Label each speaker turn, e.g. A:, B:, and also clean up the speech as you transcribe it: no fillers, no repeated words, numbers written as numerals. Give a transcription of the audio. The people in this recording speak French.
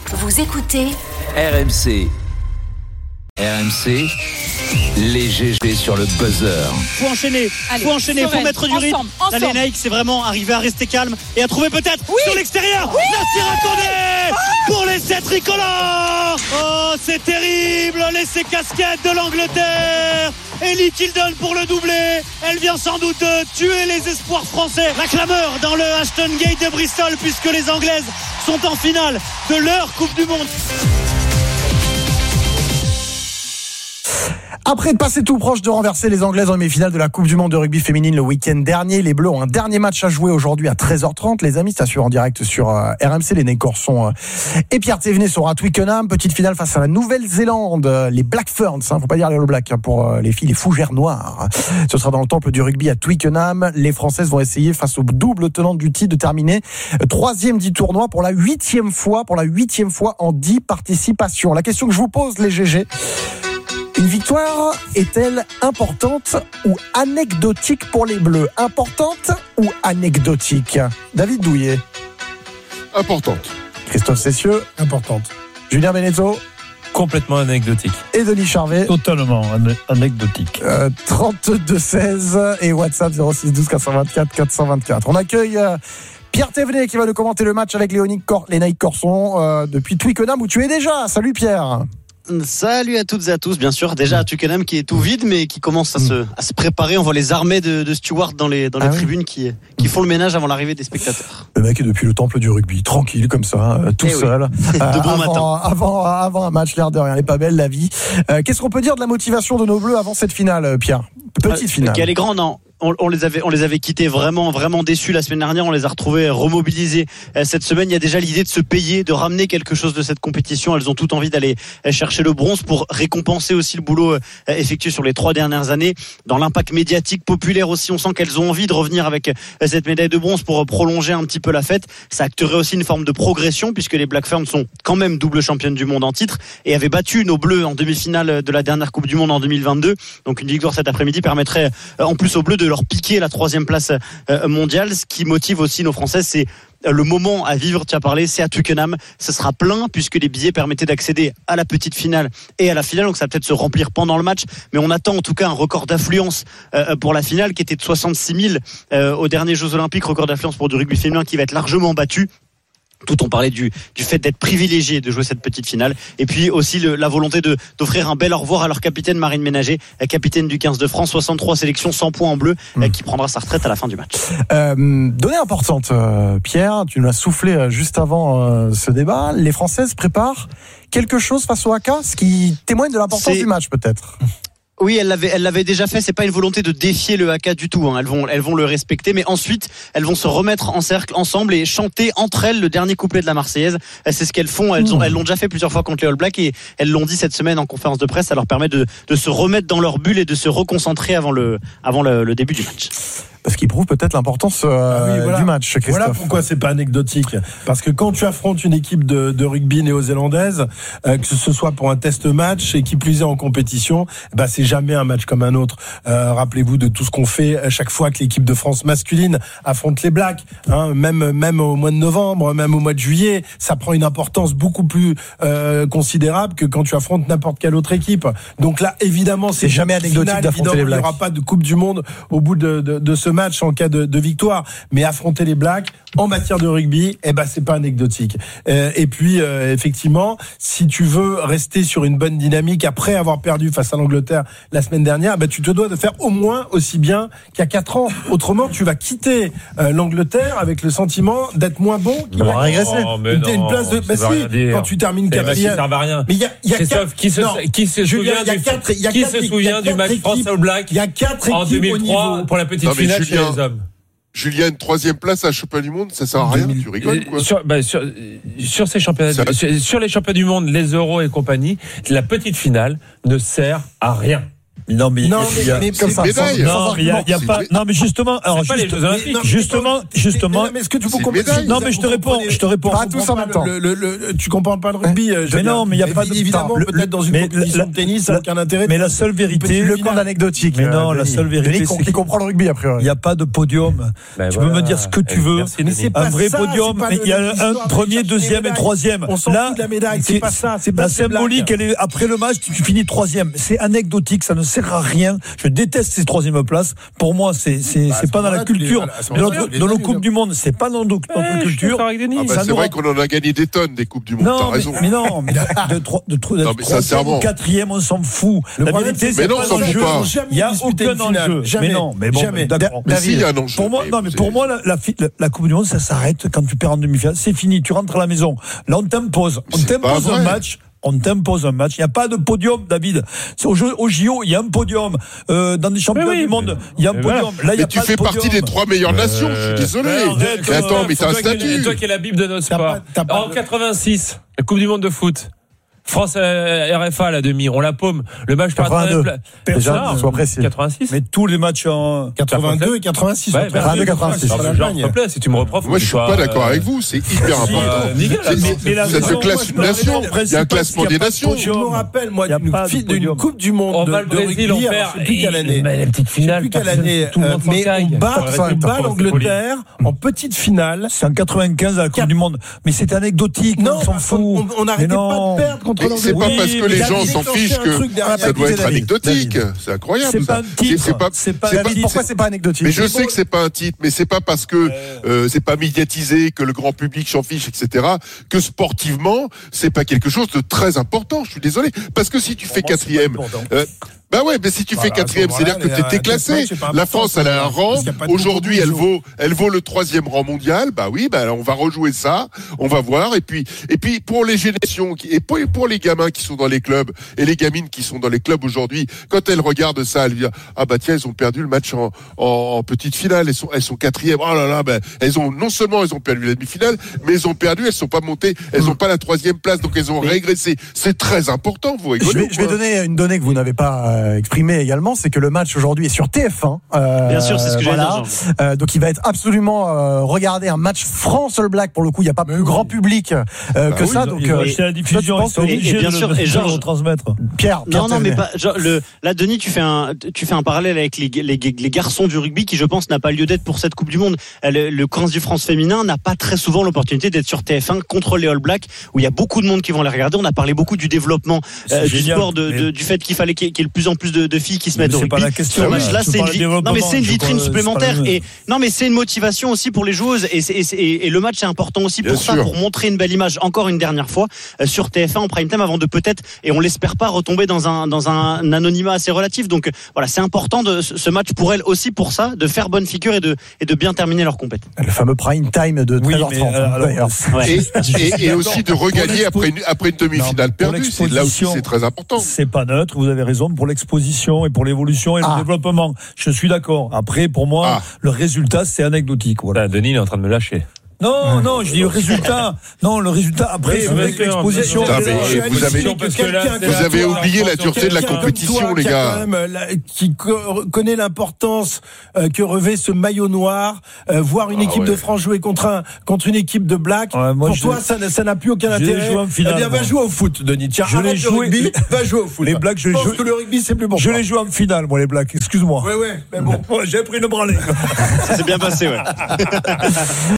A: Vous écoutez
B: RMC. RMC, les GG sur le buzzer.
C: Faut enchaîner, faut mettre du rythme.
D: Ensemble.
C: L'Enaïque, c'est vraiment arriver à rester calme et à trouver peut-être sur l'extérieur Nassir Akondé pour l'essai tricolore. Oh, c'est terrible, l'essai casquette de l'Angleterre. Ellie Kildon pour le doublé. Elle vient sans doute tuer les espoirs français. La clameur dans le Ashton Gate de Bristol puisque les Anglaises sont en finale de leur Coupe du Monde.
E: Après de passer tout proche de renverser les Anglaises en demi-finale de la Coupe du Monde de rugby féminine le week-end dernier, les Bleus ont un dernier match à jouer aujourd'hui à 13h30. Les amis, ça suit en direct sur RMC. Les Corson et Pierre Thévenet sont à Twickenham. Petite finale face à la Nouvelle-Zélande. Les Black Ferns, faut pas dire les All Blacks pour les filles, les Fougères Noires. Ce sera dans le temple du rugby à Twickenham. Les Françaises vont essayer face au double tenant du titre de terminer 3e du tournoi pour la 8e fois en 10 participations. La question que je vous pose, les GG: une victoire est-elle importante ou anecdotique pour les Bleus? Importante ou anecdotique? David Douillet.
F: Importante.
E: Christophe Cessieux.
G: Importante.
E: Julien Benezzo.
G: Complètement anecdotique.
E: Et Denis Charvet.
G: Totalement anecdotique.
E: 32-16 et WhatsApp 06 12 424 424. On accueille Pierre Thévenet qui va nous commenter le match avec Lénaïque Corson depuis Twickenham où tu es déjà. Salut Pierre.
C: Salut à toutes et à tous, bien sûr. Déjà à Twickenham qui est tout vide, mais qui commence à se préparer. On voit les armées de stewards dans les tribunes qui font le ménage avant l'arrivée des spectateurs.
E: Le mec est depuis le temple du rugby, tranquille comme ça, tout seul.
C: De bon matin.
E: Avant un match, l'air de rien. Elle est pas belle la vie. Qu'est-ce qu'on peut dire de la motivation de nos Bleus avant cette finale, Pierre? Petite finale.
C: Elle est grande, non? On les avait quittés vraiment déçus la semaine dernière. On les a retrouvés remobilisés cette semaine. Il y a déjà l'idée de se payer, de ramener quelque chose de cette compétition. Elles ont tout envie d'aller chercher le bronze pour récompenser aussi le boulot effectué sur les 3 dernières années. Dans l'impact médiatique populaire aussi, on sent qu'elles ont envie de revenir avec cette médaille de bronze pour prolonger un petit peu la fête. Ça acterait aussi une forme de progression puisque les Black Ferns sont quand même double championnes du monde en titre et avaient battu nos Bleus en demi-finale de la dernière Coupe du Monde en 2022. Donc une victoire cet après-midi permettrait en plus aux Bleus de leur piquer la 3e place mondiale. Ce qui motive aussi nos Françaises, c'est le moment à vivre. Tu as parlé, c'est à Twickenham. Ce sera plein puisque les billets permettaient d'accéder à la petite finale et à la finale. Donc ça va peut-être se remplir pendant le match. Mais on attend en tout cas un record d'affluence pour la finale qui était de 66 000 aux derniers Jeux Olympiques. Record d'affluence pour du rugby féminin qui va être largement battu. Tout on parlait du fait d'être privilégié de jouer cette petite finale et puis aussi la volonté d'offrir un bel au revoir à leur capitaine Marine Ménager, capitaine du 15 de France, 63 sélections, 100 points en bleu, qui prendra sa retraite à la fin du match.
E: Donnée importante, Pierre, tu nous l'as soufflé juste avant ce débat. Les Françaises préparent quelque chose face au Haka, ce qui témoigne de l'importance du match peut-être.
C: Oui, elle l'avait déjà fait. C'est pas une volonté de défier le haka du tout. Elles vont le respecter, mais ensuite elles vont se remettre en cercle ensemble et chanter entre elles le dernier couplet de la Marseillaise. C'est ce qu'elles font. Elles l'ont déjà fait plusieurs fois contre les All Blacks et elles l'ont dit cette semaine en conférence de presse. Ça leur permet de se remettre dans leur bulle et de se reconcentrer avant le début du match.
E: Ce qui prouve peut-être l'importance du match, Christophe.
G: Voilà pourquoi c'est pas anecdotique. Parce que quand tu affrontes une équipe de rugby néo-zélandaise, que ce soit pour un test match et qui plus est en compétition, c'est jamais un match comme un autre. Rappelez-vous de tout ce qu'on fait à chaque fois que l'équipe de France masculine affronte les Blacks. Même au mois de novembre, même au mois de juillet, ça prend une importance beaucoup plus considérable que quand tu affrontes n'importe quelle autre équipe. Donc là, évidemment, c'est
E: jamais anecdotique d'affronter les Blacks.
G: Il n'y aura pas de Coupe du Monde au bout de ce match en cas de victoire, mais affronter les Blacks en matière de rugby, c'est pas anecdotique. Et puis effectivement, si tu veux rester sur une bonne dynamique après avoir perdu face à l'Angleterre la semaine dernière, tu te dois de faire au moins aussi bien qu'il y a 4 ans. Autrement, tu vas quitter l'Angleterre avec le sentiment d'être moins bon, qui va régresser. Une place de quand tu termines 4e.
H: Ça sert à rien.
G: Mais il y a
H: Christophe, qui se souvient du match France All Black en 2003 pour la petite finale chez les hommes?
F: Julien, une 3e place à championnat du monde, ça sert à rien, tu rigoles quoi.
H: Sur ces championnats, sur les championnats du monde, les Euros et compagnie, la petite finale ne sert à rien.
A: Non, mais
F: comme ça.
A: Non, mais il y a pas. Non, mais justement. Alors,
H: pas les Jeux Olympiques.
A: Justement.
G: Mais est-ce que tu comprends?
A: Non, mais je te réponds.
E: Pas tous en même temps.
G: Tu comprends pas le rugby?
A: Mais non, mais il y a pas de.
G: Évidemment, peut-être dans une compétition de tennis, ça n'a aucun intérêt.
A: Mais la seule vérité.
E: Le compte anecdotique.
A: Mais non, la seule vérité,
E: c'est qu'il comprend le rugby après.
A: Il n'y a pas de podium. Tu peux me dire ce que tu veux. Un vrai podium. Il y a un premier, deuxième et troisième.
G: On s'en fout de la médaille. C'est pas ça.
A: La symbolique, elle est après le match, tu finis troisième. C'est anecdotique, ça ne sert à rien. Je déteste ces troisième places. Pour moi, c'est pas dans la culture de nos coupes du monde. C'est pas dans notre culture.
F: C'est vrai qu'on en a gagné des tonnes des coupes du monde. T'as raison.
A: Mais non, de troisième ou quatrième, on s'en fout. La vérité, c'est pas un jeu. Il n'y a aucun enjeu. Mais non, mais bon, d'accord.
F: Mais si, il y a un enjeu.
A: Pour moi, la coupe du monde, ça s'arrête quand tu perds en demi-finale. C'est fini. Tu rentres à la maison. Là, on t'impose un match. Il n'y a pas de podium, David. Au JO, il y a un podium. Dans des championnats du monde, il y a un podium. Là,
F: mais tu fais partie des 3 meilleures nations. Je suis désolé. Attends, mais t'as un statut.
H: Toi qui es la Bible de notre sport. En 86, la Coupe du monde de foot. France RFA la demi, on la paume. Le match par
E: 82. Déjà, sois précis.
H: 86.
A: Mais tous les matchs en
G: 82 et 86.
E: 82 86.
H: S'il te plaît, si tu me reprends.
F: Moi, je suis pas d'accord avec vous. C'est hyper important. Cette classe une nation. Il y a un classement des nations.
G: Je me rappelle, moi, d'une Coupe du Monde
H: de rugby. Je sais plus quelle année.
G: Mais on bat l'Angleterre en petite finale.
A: C'est en 95 à la Coupe du Monde. Mais c'est anecdotique.
G: Non, on s'en fout. On n'arrêtait pas de perdre contre.
F: C'est pas parce que les gens s'en fichent que ça doit être anecdotique. C'est incroyable.
A: C'est pas un titre.
E: Pourquoi c'est pas anecdotique?
F: Mais je sais que c'est pas un titre, mais c'est pas parce que c'est pas médiatisé, que le grand public s'en fiche, etc., que sportivement, c'est pas quelque chose de très important. Je suis désolé. Parce que si tu fais quatrième, bah ouais, mais si tu fais quatrième, c'est-à-dire que t'es classé. La France, elle a un rang. Aujourd'hui, elle vaut le 3e rang mondial. Bah oui, bah on va rejouer ça. On va voir. Et puis pour les générations et pour les gamins qui sont dans les clubs et les gamines qui sont dans les clubs aujourd'hui, quand elles regardent ça, elles disent ah bah tiens, elles ont perdu le match en petite finale. Elles sont quatrième. Oh là là, ben non seulement elles ont perdu la demi-finale, mais elles sont pas montées. Elles ont pas la 3e place, donc elles ont régressé. C'est très important. Vous rigolez.
E: Je vais donner une donnée que vous n'avez pas exprimé également, c'est que le match aujourd'hui est sur TF1.
C: Bien sûr, c'est ce que j'allais dire.
E: Donc il va être absolument regardé, un match France All Black. Pour le coup, il n'y a pas plus grand public que ça. Donc
A: c'est la diffusion.
C: Et bien sûr, et Georges
A: retransmettre.
C: Pierre, non, mais pas. Là, Denis, tu fais un parallèle avec les garçons du rugby qui, je pense, n'a pas lieu d'être pour cette Coupe du Monde. Le 15 du France féminin n'a pas très souvent l'opportunité d'être sur TF1 contre les All Blacks, où il y a beaucoup de monde qui vont les regarder. On a parlé beaucoup du développement du sport, du fait qu'il fallait qu'il y ait de plus en plus de filles qui se mettent au rugby.
A: C'est pas la question.
C: Là, c'est une vitrine supplémentaire. Et non, mais c'est une motivation aussi pour les joueuses. Et le match est important aussi pour ça, pour montrer une belle image encore une dernière fois sur TF1 en prime time, avant de peut-être, et on l'espère pas, retomber dans un anonymat assez relatif. Donc voilà, c'est important de ce match pour elles aussi, pour ça, de faire bonne figure et de bien terminer leur compétition.
E: Le fameux prime time de 13h30.
F: Et aussi de regagner après une demi-finale perdue. C'est là aussi c'est très important.
A: C'est pas neutre, vous avez raison, pour l'exposition et pour l'évolution et le développement. Je suis d'accord. Après, pour moi, le résultat, c'est anecdotique. Voilà.
H: Denis, il est en train de me lâcher.
A: Non, je dis le résultat. Non, le résultat après, c'est avec l'exposition.
F: Vous avez oublié la dureté de la compétition, les gars.
G: Qui connaît l'importance que revêt ce maillot noir, voir une équipe de France jouer contre une équipe de Black. Pour toi, ça n'a plus aucun intérêt. Va jouer au foot, Denis. Tiens,
A: je l'ai joué.
G: Va jouer au foot.
A: Les Blacks, je pense
G: que le rugby, c'est plus bon.
A: Je l'ai joué en finale, moi, les Blacks. Excuse-moi.
G: Ouais, mais bon.
A: J'ai pris une branlée.
C: Ça s'est bien passé, ouais.